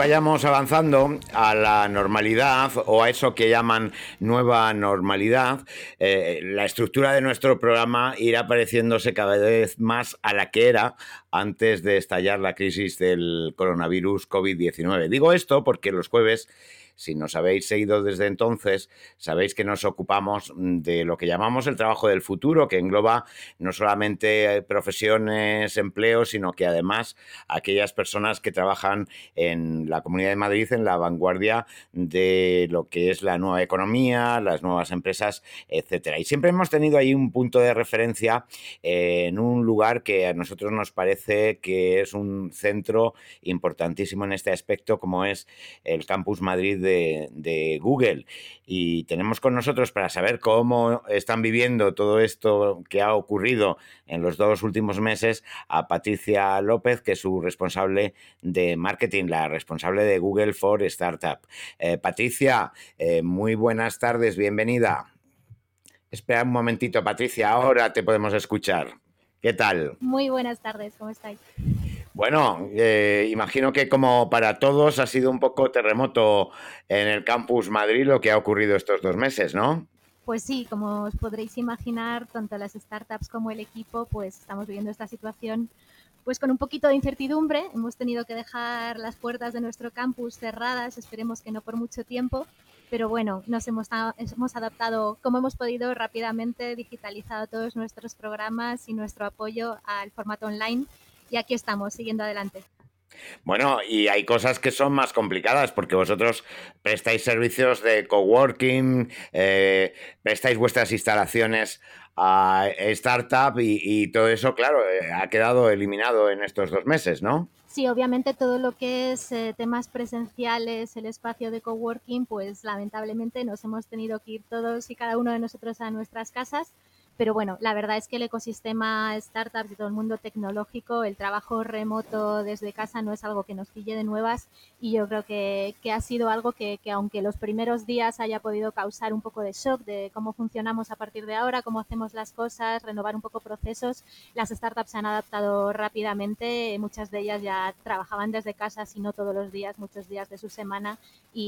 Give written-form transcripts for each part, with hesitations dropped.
vayamos avanzando a la normalidad o a eso que llaman nueva normalidad, la estructura de nuestro programa irá pareciéndose cada vez más a la que era antes de estallar la crisis del coronavirus COVID-19. Digo esto porque los jueves, si nos habéis seguido desde entonces, sabéis que nos ocupamos de lo que llamamos el trabajo del futuro, que engloba no solamente profesiones, empleos, sino que además aquellas personas que trabajan en la Comunidad de Madrid en la vanguardia de lo que es la nueva economía, las nuevas empresas, etcétera. Y siempre hemos tenido ahí un punto de referencia en un lugar que a nosotros nos parece que es un centro importantísimo en este aspecto, como es el Campus Madrid de Google. Y tenemos con nosotros, para saber cómo están viviendo todo esto que ha ocurrido en los 2 últimos meses, a Patricia López, que es su responsable de marketing, la responsable de Google for Startup. Patricia, muy buenas tardes, bienvenida. Espera un momentito, Patricia, ahora te podemos escuchar. ¿Qué tal? Muy buenas tardes, ¿cómo estáis? Bueno, imagino que como para todos ha sido un poco terremoto en el Campus Madrid lo que ha ocurrido estos 2 meses, ¿no? Pues sí, como os podréis imaginar, tanto las startups como el equipo, pues estamos viviendo esta situación pues con un poquito de incertidumbre. Hemos tenido que dejar las puertas de nuestro campus cerradas, esperemos que no por mucho tiempo, pero bueno, nos hemos adaptado como hemos podido rápidamente, digitalizado todos nuestros programas y nuestro apoyo al formato online y aquí estamos, siguiendo adelante. Bueno, y hay cosas que son más complicadas porque vosotros prestáis servicios de coworking, prestáis vuestras instalaciones a startup y todo eso, claro, ha quedado eliminado en estos 2 meses, ¿no? Sí, obviamente todo lo que es temas presenciales, el espacio de coworking, pues lamentablemente nos hemos tenido que ir todos y cada uno de nosotros a nuestras casas. Pero bueno, la verdad es que el ecosistema startups y todo el mundo tecnológico, el trabajo remoto desde casa no es algo que nos pille de nuevas y yo creo que ha sido algo que aunque los primeros días haya podido causar un poco de shock de cómo funcionamos a partir de ahora, cómo hacemos las cosas, renovar un poco procesos, las startups se han adaptado rápidamente, muchas de ellas ya trabajaban desde casa, si no todos los días, muchos días de su semana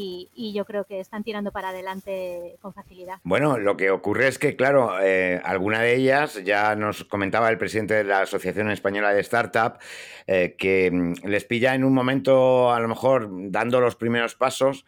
y yo creo que están tirando para adelante con facilidad. Bueno, lo que ocurre es que, claro, alguna de ellas, ya nos comentaba el presidente de la Asociación Española de Startup, que les pilla en un momento, a lo mejor, dando los primeros pasos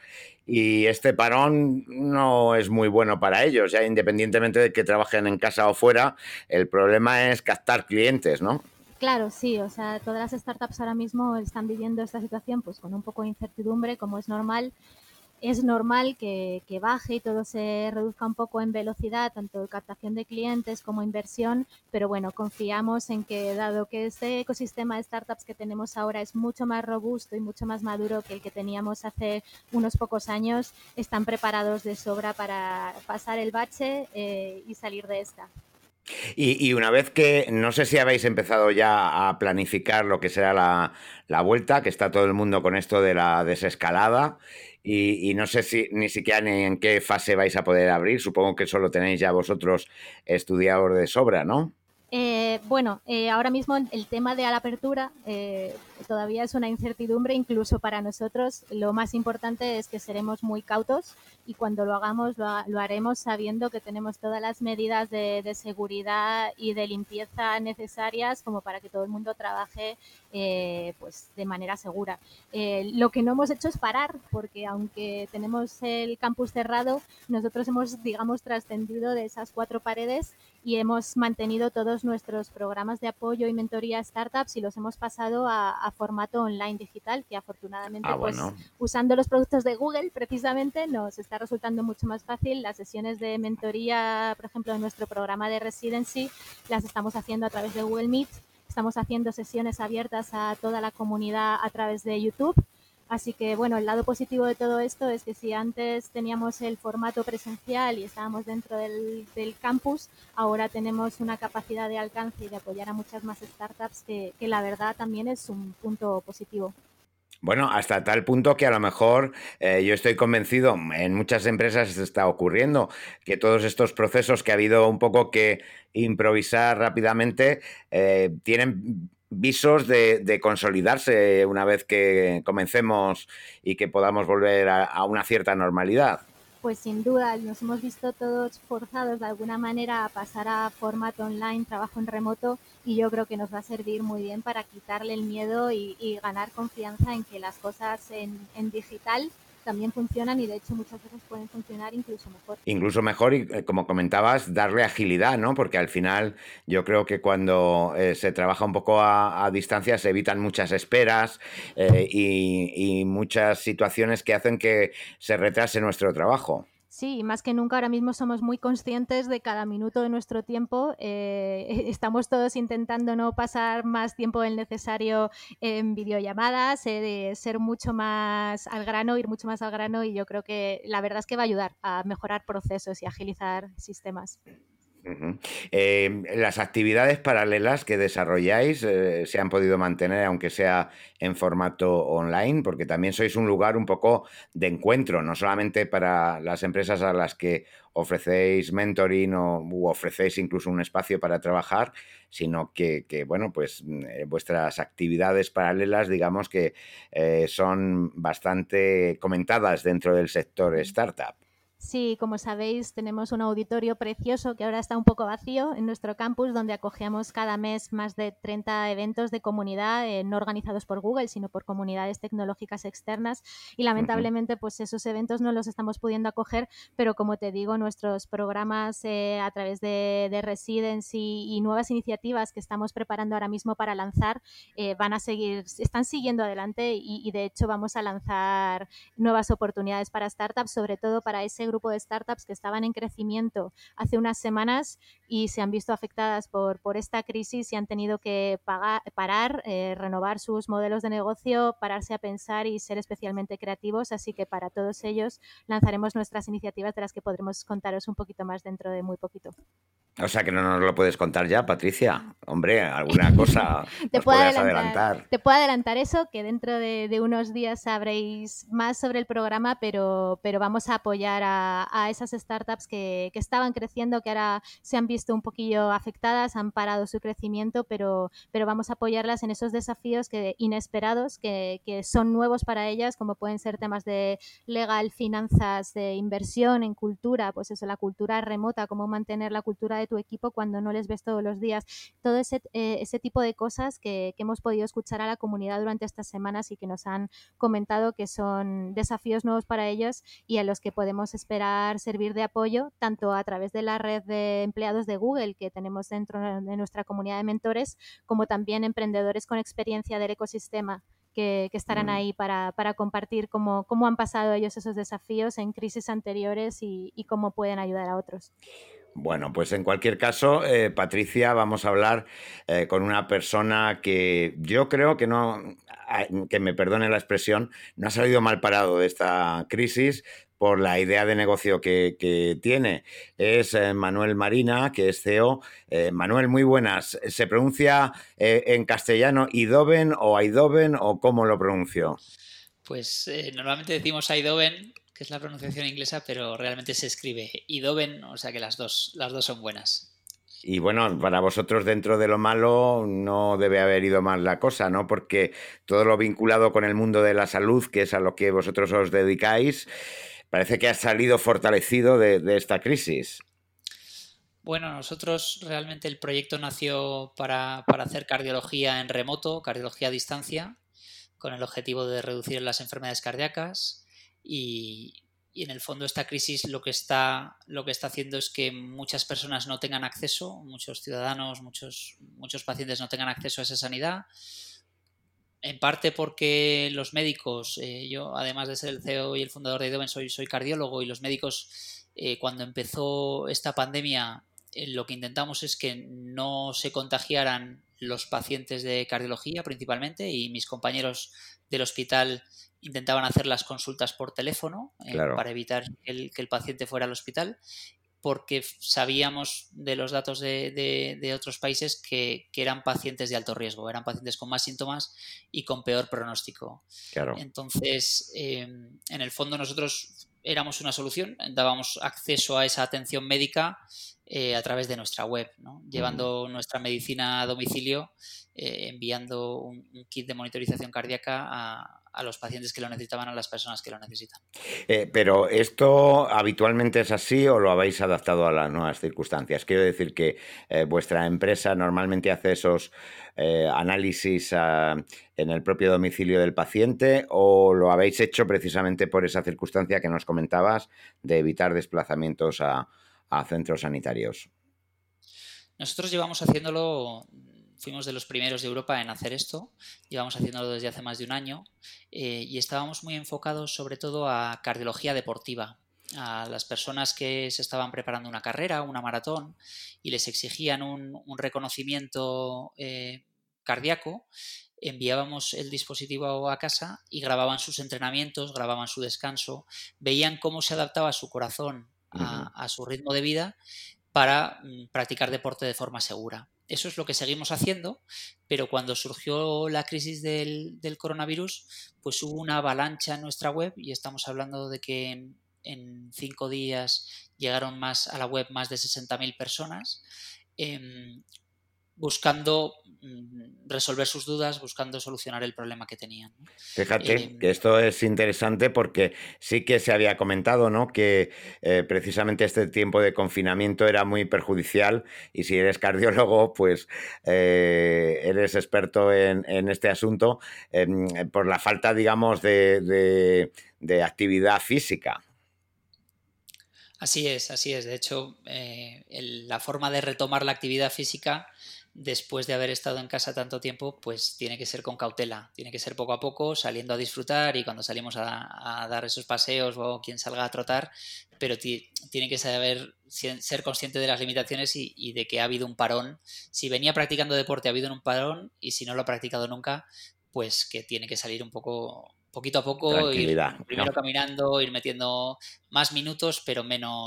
y este parón no es muy bueno para ellos, ya independientemente de que trabajen en casa o fuera, el problema es captar clientes, ¿no? Claro, sí, o sea, todas las startups ahora mismo están viviendo esta situación pues con un poco de incertidumbre, como es normal. Es normal que baje y todo se reduzca un poco en velocidad, tanto captación de clientes como inversión, pero bueno, confiamos en que dado que este ecosistema de startups que tenemos ahora es mucho más robusto y mucho más maduro que el que teníamos hace unos pocos años, están preparados de sobra para pasar el bache y salir de esta. Y una vez que, no sé si habéis empezado ya a planificar lo que será la vuelta, que está todo el mundo con esto de la desescalada, y no sé si ni siquiera ni en qué fase vais a poder abrir, supongo que eso lo tenéis ya vosotros estudiado de sobra, ¿no? Ahora mismo el tema de la apertura todavía es una incertidumbre, incluso para nosotros. Lo más importante es que seremos muy cautos y cuando lo hagamos lo haremos sabiendo que tenemos todas las medidas de seguridad y de limpieza necesarias como para que todo el mundo trabaje pues de manera segura. Lo que no hemos hecho es parar, porque aunque tenemos el campus cerrado, nosotros hemos, digamos, trascendido de esas 4 paredes y hemos mantenido todos nuestros programas de apoyo y mentoría a startups y los hemos pasado a formato online digital, que afortunadamente, Ah, pues bueno. usando los productos de Google precisamente nos está resultando mucho más fácil. Las sesiones de mentoría, por ejemplo, en nuestro programa de Residency, las estamos haciendo a través de Google Meet. Estamos haciendo sesiones abiertas a toda la comunidad a través de YouTube. Así que, bueno, el lado positivo de todo esto es que si antes teníamos el formato presencial y estábamos dentro del campus, ahora tenemos una capacidad de alcance y de apoyar a muchas más startups que la verdad también es un punto positivo. Bueno, hasta tal punto que a lo mejor yo estoy convencido, en muchas empresas está ocurriendo, que todos estos procesos que ha habido un poco que improvisar rápidamente tienen visos de consolidarse una vez que comencemos y que podamos volver a una cierta normalidad. Pues sin duda, nos hemos visto todos forzados de alguna manera a pasar a formato online, trabajo en remoto, y yo creo que nos va a servir muy bien para quitarle el miedo y ganar confianza en que las cosas en digital también funcionan y de hecho muchas veces pueden funcionar incluso mejor. Incluso mejor y, como comentabas, darle agilidad, ¿no? Porque al final yo creo que cuando se trabaja un poco a distancia se evitan muchas esperas y muchas situaciones que hacen que se retrase nuestro trabajo. Sí, y más que nunca ahora mismo somos muy conscientes de cada minuto de nuestro tiempo. Estamos todos intentando no pasar más tiempo del necesario en videollamadas, de ser mucho más al grano, ir mucho más al grano, y yo creo que la verdad es que va a ayudar a mejorar procesos y agilizar sistemas. Ujú. Las actividades paralelas que desarrolláis se han podido mantener, aunque sea en formato online, porque también sois un lugar un poco de encuentro, no solamente para las empresas a las que ofrecéis mentoring u ofrecéis incluso un espacio para trabajar, sino que, bueno, pues vuestras actividades paralelas, digamos que son bastante comentadas dentro del sector startup. Sí, como sabéis, tenemos un auditorio precioso que ahora está un poco vacío en nuestro campus, donde acogemos cada mes más de 30 eventos de comunidad, no organizados por Google, sino por comunidades tecnológicas externas. Y Ujú. lamentablemente, pues esos eventos no los estamos pudiendo acoger, pero como te digo, nuestros programas a través de Residence y nuevas iniciativas que estamos preparando ahora mismo para lanzar, van a seguir, están siguiendo adelante y de hecho vamos a lanzar nuevas oportunidades para startups, sobre todo para ese grupo de startups que estaban en crecimiento hace unas semanas y se han visto afectadas por esta crisis y han tenido que parar, renovar sus modelos de negocio, pararse a pensar y ser especialmente creativos. Así que para todos ellos lanzaremos nuestras iniciativas, de las que podremos contaros un poquito más dentro de muy poquito. O sea que no nos lo puedes contar ya, Patricia. Hombre, alguna cosa te, nos puedo podrás adelantar, adelantar. te puedo adelantar eso, que dentro de unos días sabréis más sobre el programa, pero vamos a apoyar a esas startups que estaban creciendo, que ahora se han visto un poquillo afectadas, han parado su crecimiento, pero vamos a apoyarlas en esos desafíos inesperados que son nuevos para ellas, como pueden ser temas de legal, finanzas, de inversión en cultura, pues eso, la cultura remota, cómo mantener la cultura de tu equipo cuando no les ves todos los días. Todo ese tipo de cosas que hemos podido escuchar a la comunidad durante estas semanas y que nos han comentado que son desafíos nuevos para ellos y a los que podemos esperar servir de apoyo, tanto a través de la red de empleados de Google que tenemos dentro de nuestra comunidad de mentores, como también emprendedores con experiencia del ecosistema que estarán Mm. ahí para compartir cómo han pasado ellos esos desafíos en crisis anteriores y cómo pueden ayudar a otros. Bueno, pues en cualquier caso, Patricia, vamos a hablar con una persona que yo creo que no, que me perdone la expresión, no ha salido mal parado de esta crisis por la idea de negocio que tiene. Es Manuel Marina, que es CEO. Manuel, muy buenas. ¿Se pronuncia en castellano Idoven o Aidoven o cómo lo pronuncio? Pues normalmente decimos Eindhoven, que es la pronunciación inglesa, pero realmente se escribe Idoven, o sea que las dos son buenas. Y bueno, para vosotros dentro de lo malo no debe haber ido mal la cosa, ¿no? Porque todo lo vinculado con el mundo de la salud, que es a lo que vosotros os dedicáis, parece que ha salido fortalecido de esta crisis. Bueno, nosotros realmente el proyecto nació para hacer cardiología en remoto, cardiología a distancia, con el objetivo de reducir las enfermedades cardíacas y en el fondo esta crisis lo que está haciendo es que muchas personas no tengan acceso, muchos ciudadanos, muchos pacientes no tengan acceso a esa sanidad. En parte porque los médicos, yo además de ser el CEO y el fundador de Idoven, soy cardiólogo y los médicos, cuando empezó esta pandemia, lo que intentamos es que no se contagiaran los pacientes de cardiología principalmente y mis compañeros del hospital intentaban hacer las consultas por teléfono Claro, para evitar que el paciente fuera al hospital porque sabíamos de los datos de otros países que eran pacientes de alto riesgo, eran pacientes con más síntomas y con peor pronóstico. claro. Entonces, en el fondo nosotros éramos una solución, dábamos acceso a esa atención médica a través de nuestra web, ¿no? Llevando nuestra medicina a domicilio, enviando un kit de monitorización cardíaca a los pacientes que lo necesitaban, a las personas que lo necesitan. Pero ¿esto habitualmente es así o lo habéis adaptado a las nuevas circunstancias? Quiero decir que vuestra empresa normalmente hace esos análisis en el propio domicilio del paciente, o lo habéis hecho precisamente por esa circunstancia que nos comentabas de evitar desplazamientos a centros sanitarios. Nosotros llevamos haciéndolo, fuimos de los primeros de Europa en hacer esto, llevamos haciéndolo desde hace más de un año y estábamos muy enfocados sobre todo a cardiología deportiva, a las personas que se estaban preparando una carrera, una maratón, y les exigían un reconocimiento cardíaco. Enviábamos el dispositivo a casa y grababan sus entrenamientos, grababan su descanso, veían cómo se adaptaba su corazón a su ritmo de vida para practicar deporte de forma segura. Eso es lo que seguimos haciendo, pero cuando surgió la crisis del coronavirus, pues hubo una avalancha en nuestra web, y estamos hablando de que en 5 días llegaron a la web más de 60.000 personas, buscando resolver sus dudas, buscando solucionar el problema que tenían, ¿no? Fíjate que esto es interesante porque sí que se había comentado, ¿no?, que precisamente este tiempo de confinamiento era muy perjudicial, y si eres cardiólogo, pues eres experto en este asunto por la falta, digamos, de actividad física. Así es, así es. De hecho, la forma de retomar la actividad física después de haber estado en casa tanto tiempo, pues tiene que ser con cautela, tiene que ser poco a poco, saliendo a disfrutar, y cuando salimos a dar esos paseos, o quien salga a trotar, pero tiene que ser consciente de las limitaciones y de que ha habido un parón. Si venía practicando deporte, ha habido un parón, y si no lo ha practicado nunca, pues que tiene que salir poquito a poco, ir Tranquilidad, ¿no? primero caminando, ir metiendo más minutos, pero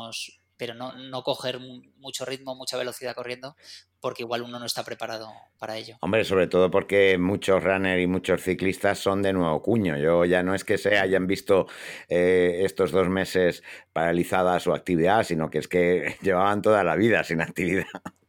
no coger mucho ritmo, mucha velocidad corriendo, porque igual uno no está preparado para ello. Hombre, sobre todo porque muchos runners y muchos ciclistas son de nuevo cuño. Yo ya no es que se hayan visto estos 2 meses paralizada su actividad, sino que es que llevaban toda la vida sin actividad.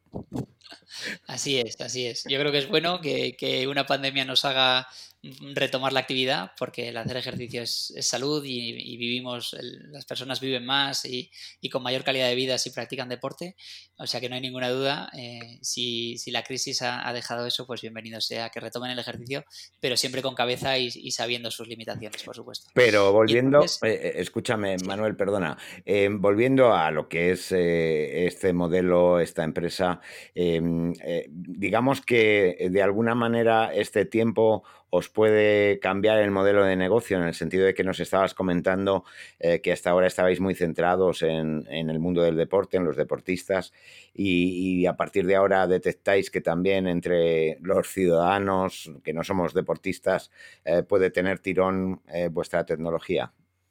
Así es, así es. Yo creo que es bueno que una pandemia nos haga retomar la actividad, porque el hacer ejercicio es salud, y las personas viven más y con mayor calidad de vida si practican deporte. O sea que no hay ninguna duda, si la crisis ha dejado eso, pues bienvenido sea que retomen el ejercicio, pero siempre con cabeza y sabiendo sus limitaciones, por supuesto. Pero Y volviendo, entonces, escúchame, sí. Manuel, perdona, volviendo a lo que es este modelo, esta empresa, digamos que de alguna manera este tiempo os puede cambiar el modelo de negocio, en el sentido de que nos estabas comentando que hasta ahora estabais muy centrados en el mundo del deporte, en los deportistas, y a partir de ahora detectáis que también entre los ciudadanos que no somos deportistas puede tener tirón vuestra tecnología.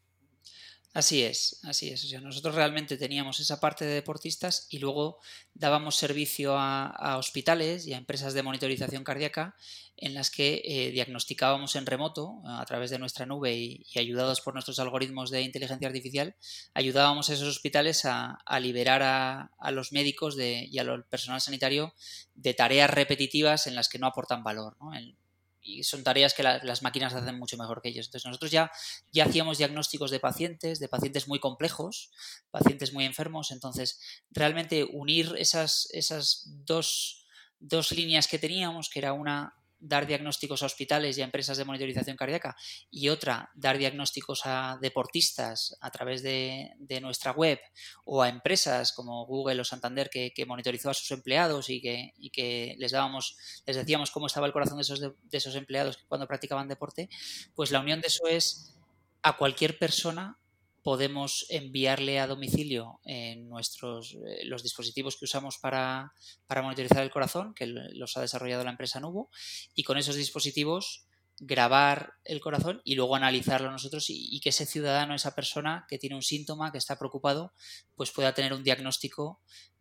Así es, así es. O sea, nosotros realmente teníamos esa parte de deportistas, y luego dábamos servicio a hospitales y a empresas de monitorización cardíaca, en las que diagnosticábamos en remoto a través de nuestra nube, y ayudados por nuestros algoritmos de inteligencia artificial, ayudábamos a esos hospitales a liberar a los médicos y al personal sanitario de tareas repetitivas en las que no aportan valor, ¿no? Y son tareas que las máquinas hacen mucho mejor que ellos. Entonces nosotros ya hacíamos diagnósticos de pacientes muy complejos, pacientes muy enfermos. Entonces realmente unir esas dos líneas que teníamos, que era una, dar diagnósticos a hospitales y a empresas de monitorización cardíaca, y otra, dar diagnósticos a deportistas a través de nuestra web, o a empresas como Google o Santander, que monitorizó a sus empleados y que les decíamos cómo estaba el corazón de esos empleados cuando practicaban deporte. Pues la unión de eso es: a cualquier persona podemos enviarle a domicilio los dispositivos que usamos para monitorizar el corazón, que los ha desarrollado la empresa Nuvo, y con esos dispositivos grabar el corazón y luego analizarlo nosotros, y que ese ciudadano, esa persona que tiene un síntoma, que está preocupado, pues pueda tener un diagnóstico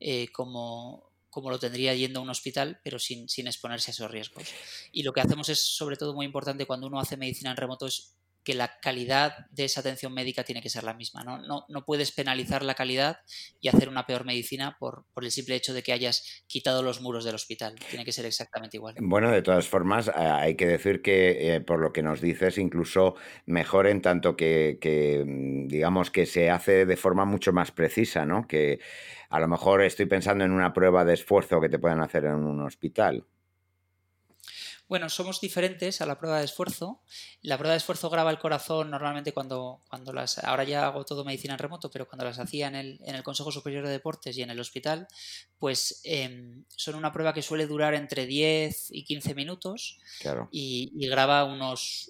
como lo tendría yendo a un hospital, pero sin exponerse a esos riesgos. Y lo que hacemos es, sobre todo, muy importante cuando uno hace medicina en remoto, es que la calidad de esa atención médica tiene que ser la misma. No puedes penalizar la calidad y hacer una peor medicina por el simple hecho de que hayas quitado los muros del hospital. Tiene que ser exactamente igual. Bueno, de todas formas, hay que decir que por lo que nos dices, incluso mejor en tanto que, digamos, que se hace de forma mucho más precisa, ¿no? Que a lo mejor estoy pensando en una prueba de esfuerzo que te puedan hacer en un hospital. Bueno, somos diferentes a la prueba de esfuerzo. La prueba de esfuerzo graba el corazón normalmente ahora ya hago todo medicina en remoto, pero cuando las hacía en el Consejo Superior de Deportes y en el hospital, pues son una prueba que suele durar entre 10 y 15 minutos Claro. y graba unos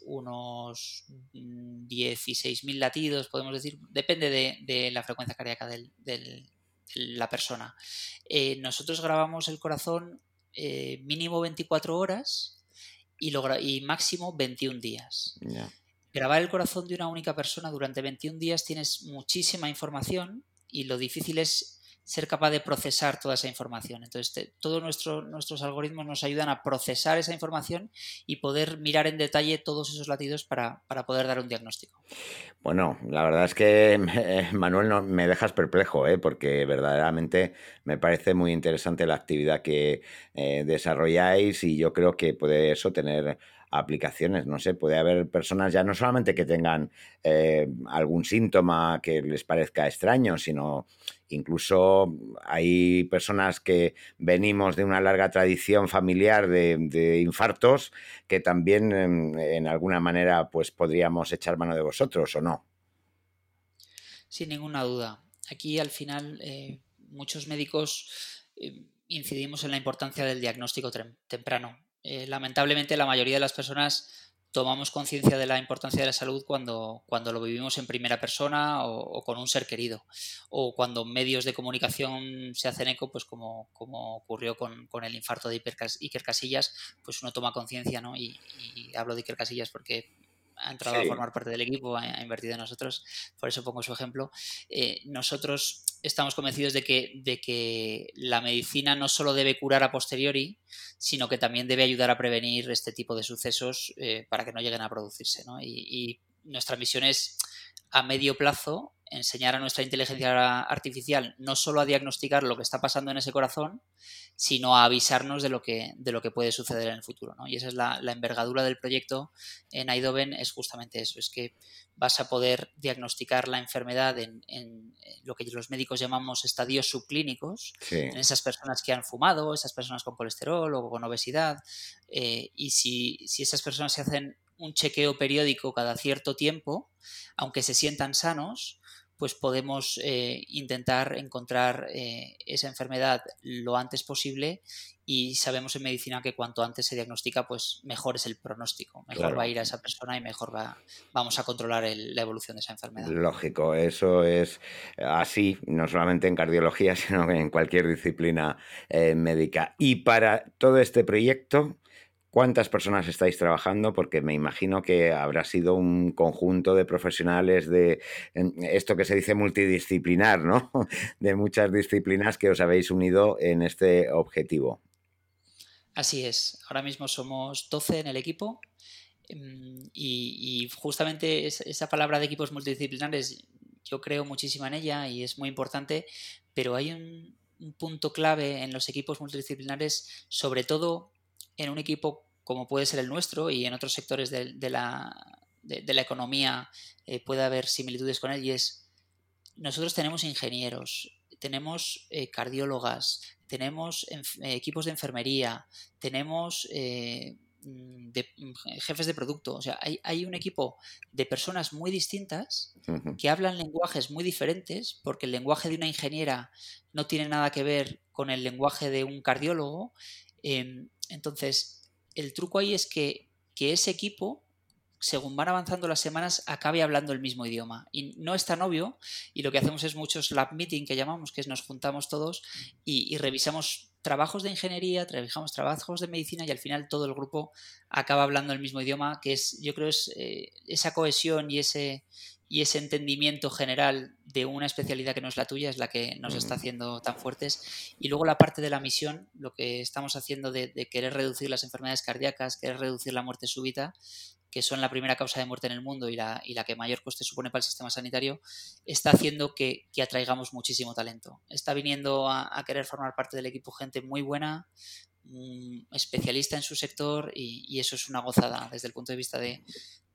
16.000 latidos, podemos decir, depende de la frecuencia cardíaca de la persona. Nosotros grabamos el corazón mínimo 24 horas y máximo 21 días. Ya. Grabar el corazón de una única persona durante 21 días tienes muchísima información y lo difícil es ser capaz de procesar toda esa información. Entonces, todos nuestros algoritmos nos ayudan a procesar esa información y poder mirar en detalle todos esos latidos para poder dar un diagnóstico. Bueno, la verdad es que, Manuel, no, me dejas perplejo, ¿eh? Porque verdaderamente me parece muy interesante la actividad que desarrolláis y yo creo que puede eso tener aplicaciones. No sé, puede haber personas ya no solamente que tengan algún síntoma que les parezca extraño, sino incluso hay personas que venimos de una larga tradición familiar de infartos que también en alguna manera pues podríamos echar mano de vosotros, ¿o no? Sin ninguna duda. Aquí al final muchos médicos incidimos en la importancia del diagnóstico temprano. Lamentablemente la mayoría de las personas tomamos conciencia de la importancia de la salud cuando lo vivimos en primera persona o con un ser querido, o cuando medios de comunicación se hacen eco, pues como ocurrió con el infarto de Iker Casillas, pues uno toma conciencia, ¿no? Y hablo de Iker Casillas porque ha entrado a Sí. formar parte del equipo, ha invertido en nosotros, por eso pongo su ejemplo. Nosotros estamos convencidos de que la medicina no solo debe curar a posteriori, sino que también debe ayudar a prevenir este tipo de sucesos para que no lleguen a producirse, ¿no? Y nuestra misión es, a medio plazo, enseñar a nuestra inteligencia artificial no solo a diagnosticar lo que está pasando en ese corazón, sino a avisarnos de lo que puede suceder en el futuro, ¿no? Y esa es la envergadura del proyecto en Eindhoven, es justamente eso, es que vas a poder diagnosticar la enfermedad en lo que los médicos llamamos estadios subclínicos, Sí. en esas personas que han fumado, esas personas con colesterol o con obesidad, y si esas personas se hacen un chequeo periódico cada cierto tiempo, aunque se sientan sanos, pues podemos intentar encontrar esa enfermedad lo antes posible, y sabemos en medicina que cuanto antes se diagnostica, pues mejor es el pronóstico, mejor va a Claro. ir a esa persona y mejor vamos a controlar la evolución de esa enfermedad. Lógico, eso es así, no solamente en cardiología, sino en cualquier disciplina médica. Y para todo este proyecto, ¿cuántas personas estáis trabajando? Porque me imagino que habrá sido un conjunto de profesionales de esto que se dice multidisciplinar, ¿no? De muchas disciplinas que os habéis unido en este objetivo. Así es, ahora mismo somos 12 en el equipo. Y justamente esa palabra de equipos multidisciplinares, yo creo muchísimo en ella y es muy importante, pero hay un punto clave en los equipos multidisciplinares, sobre todo en un equipo como puede ser el nuestro y en otros sectores de la economía puede haber similitudes con él, y es: nosotros tenemos ingenieros, tenemos cardiólogas, tenemos equipos de enfermería, tenemos jefes de producto. O sea, hay un equipo de personas muy distintas Ujú. que hablan lenguajes muy diferentes, porque el lenguaje de una ingeniera no tiene nada que ver con el lenguaje de un cardiólogo. Entonces, el truco ahí es que ese equipo, según van avanzando las semanas, acabe hablando el mismo idioma. Y no es tan obvio, y lo que hacemos es muchos lab meeting, que llamamos, que es nos juntamos todos y revisamos trabajos de ingeniería, revisamos trabajos de medicina, y al final todo el grupo acaba hablando el mismo idioma, que es, yo creo, es esa cohesión y ese entendimiento general de una especialidad que no es la tuya, es la que nos está haciendo tan fuertes. Y luego la parte de la misión, lo que estamos haciendo de querer reducir las enfermedades cardíacas, querer reducir la muerte súbita, que son la primera causa de muerte en el mundo y la que mayor coste supone para el sistema sanitario, está haciendo que atraigamos muchísimo talento. Está viniendo a querer formar parte del equipo gente muy buena, especialista en su sector, y eso es una gozada desde el punto de vista de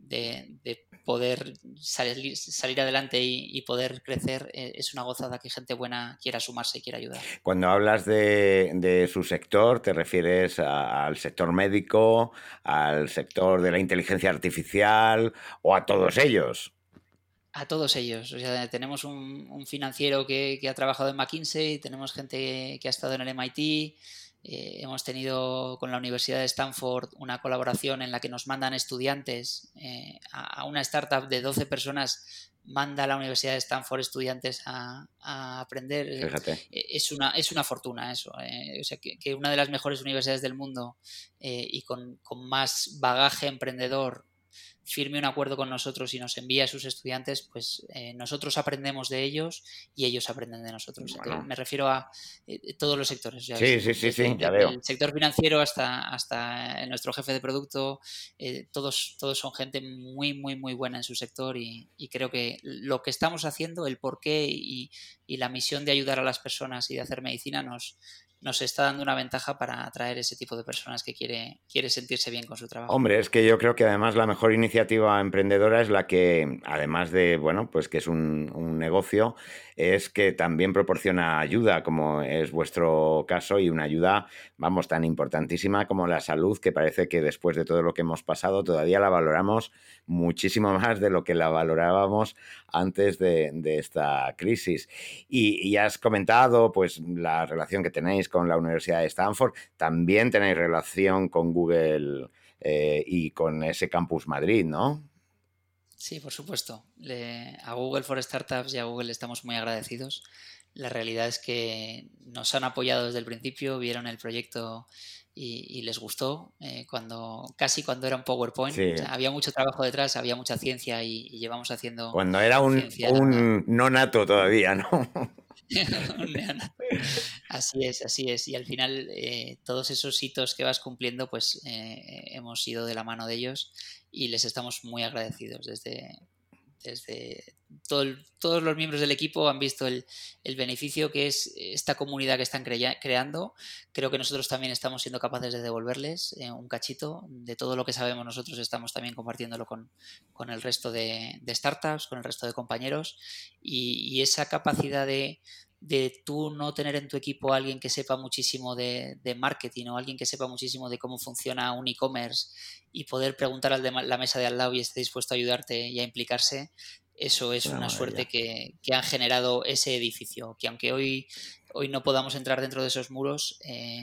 poder salir adelante y poder crecer. Es una gozada que gente buena quiera sumarse y quiera ayudar. Cuando hablas de su sector, ¿te refieres al sector médico, al sector de la inteligencia artificial o a todos ellos? A todos ellos. O sea, tenemos un financiero que ha trabajado en McKinsey, tenemos gente que ha estado en el MIT, hemos tenido con la Universidad de Stanford una colaboración en la que nos mandan estudiantes a una startup de 12 personas. Manda a la Universidad de Stanford estudiantes a aprender. Fíjate. Es una fortuna eso. O sea, que una de las mejores universidades del mundo y con más bagaje emprendedor firme un acuerdo con nosotros y nos envía a sus estudiantes, pues nosotros aprendemos de ellos y ellos aprenden de nosotros. Bueno. Me refiero a todos los sectores. Ya Sí, ya veo. El sector financiero hasta nuestro jefe de producto, todos son gente muy, muy, muy buena en su sector, y creo que lo que estamos haciendo, el porqué y la misión de ayudar a las personas y de hacer medicina nos está dando una ventaja para atraer ese tipo de personas que quiere sentirse bien con su trabajo. Hombre, es que yo creo que además la mejor iniciativa emprendedora es la que, además de, bueno, pues que es un negocio, es que también proporciona ayuda, como es vuestro caso, y una ayuda, vamos, tan importantísima como la salud, que parece que después de todo lo que hemos pasado todavía la valoramos muchísimo más de lo que la valorábamos antes de esta crisis. Y has comentado, pues, la relación que tenéis con la Universidad de Stanford. También tenéis relación con Google y con ese Campus Madrid, ¿no? Sí, por supuesto. A Google for Startups y a Google estamos muy agradecidos. La realidad es que nos han apoyado desde el principio, vieron el proyecto y les gustó. Casi cuando era un PowerPoint, Sí. O sea, había mucho trabajo detrás, había mucha ciencia y llevamos haciendo... Cuando era un no nato todavía, ¿no? Así es. Y al final todos esos hitos que vas cumpliendo, pues hemos ido de la mano de ellos y les estamos muy agradecidos. Desde todos los miembros del equipo han visto el beneficio que es esta comunidad que están creando. Creo que nosotros también estamos siendo capaces de devolverles un cachito de todo lo que sabemos. Nosotros estamos también compartiéndolo con el resto de startups, con el resto de compañeros, y esa capacidad de tú no tener en tu equipo a alguien que sepa muchísimo de marketing o alguien que sepa muchísimo de cómo funciona un e-commerce y poder preguntar al de la mesa de al lado y esté dispuesto a ayudarte y a implicarse, eso es una suerte que han generado ese edificio, que aunque hoy no podamos entrar dentro de esos muros,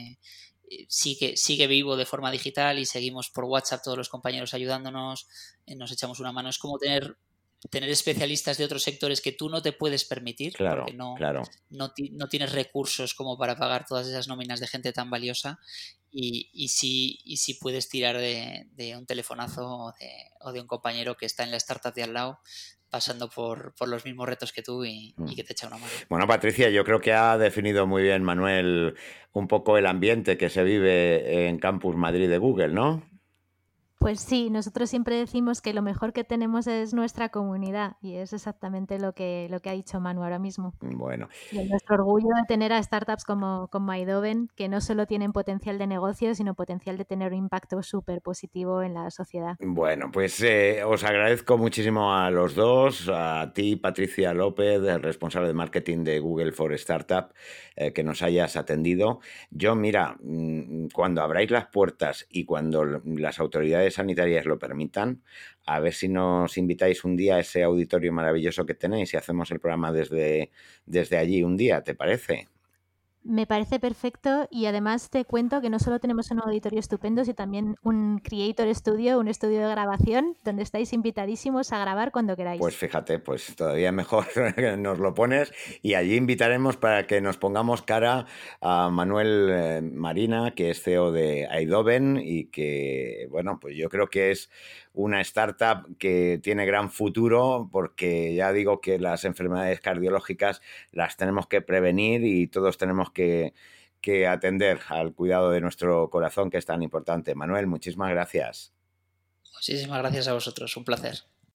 sigue vivo de forma digital y seguimos por WhatsApp todos los compañeros ayudándonos, nos echamos una mano. Es como tener especialistas de otros sectores que tú no te puedes permitir, claro, porque claro. No tienes recursos como para pagar todas esas nóminas de gente tan valiosa, y sí puedes tirar de un telefonazo o de un compañero que está en la startup de al lado pasando por los mismos retos que tú y que te echa una mano. Bueno, Patricia, yo creo que ha definido muy bien Manuel un poco el ambiente que se vive en Campus Madrid de Google, ¿no? Pues sí, nosotros siempre decimos que lo mejor que tenemos es nuestra comunidad, y es exactamente lo que ha dicho Manu ahora mismo. Bueno. Y nuestro orgullo de tener a startups como Idoven, que no solo tienen potencial de negocio, sino potencial de tener un impacto súper positivo en la sociedad. Bueno, pues os agradezco muchísimo a los dos, a ti, Patricia López, el responsable de marketing de Google for Startup, que nos hayas atendido. Yo, mira, cuando abráis las puertas y cuando las autoridades sanitarias lo permitan, a ver si nos invitáis un día a ese auditorio maravilloso que tenéis y hacemos el programa desde allí un día, ¿te parece? Me parece perfecto, y además te cuento que no solo tenemos un auditorio estupendo, sino también un Creator Studio, un estudio de grabación, donde estáis invitadísimos a grabar cuando queráis. Pues fíjate, pues todavía mejor nos lo pones, y allí invitaremos para que nos pongamos cara a Manuel Marina, que es CEO de Idoven y que, bueno, pues yo creo que es una startup que tiene gran futuro, porque ya digo que las enfermedades cardiológicas las tenemos que prevenir y todos tenemos que atender al cuidado de nuestro corazón, que es tan importante. Manuel, muchísimas gracias. Muchísimas gracias a vosotros, un placer.